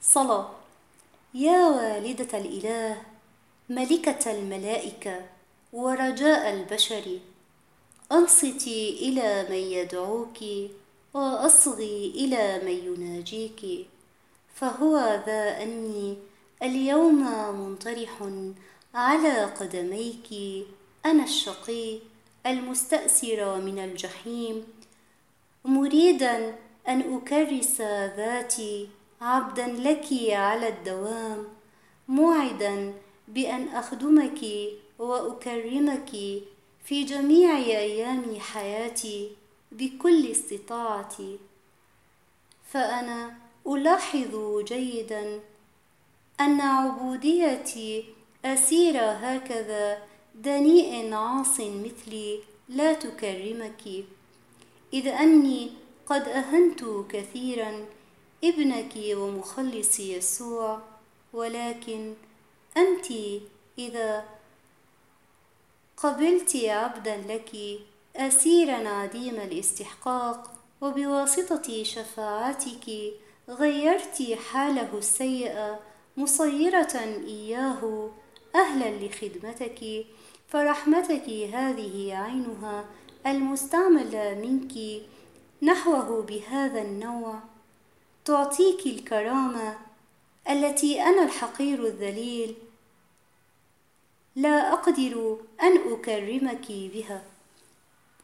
صلاة. يا والدة الإله، ملكة الملائكة ورجاء البشر، أنصتي إلى من يدعوك وأصغي إلى من يناجيك، فهو ذا أني اليوم منطرح على قدميك، أنا الشقي المستأسر من الجحيم، مريدا أن أكرس ذاتي عبدا لك على الدوام، موعدا بأن أخدمك وأكرمك في جميع أيام حياتي بكل استطاعتي. فأنا ألاحظ جيدا أن عبوديتي أسيرة هكذا دنيء عاص مثلي لا تكرمك، إذ أني قد أهنت كثيرا ابنك ومخلص يسوع، ولكن أنت إذا قبلت عبدا لك أسيرا عديم الاستحقاق، وبواسطة شفاعتك غيرت حاله السيئة مصيرة إياه أهلا لخدمتك، فرحمتك هذه عينها المستعملة منك نحوه بهذا النوع تعطيك الكرامة التي أنا الحقير الذليل لا أقدر أن أكرمك بها.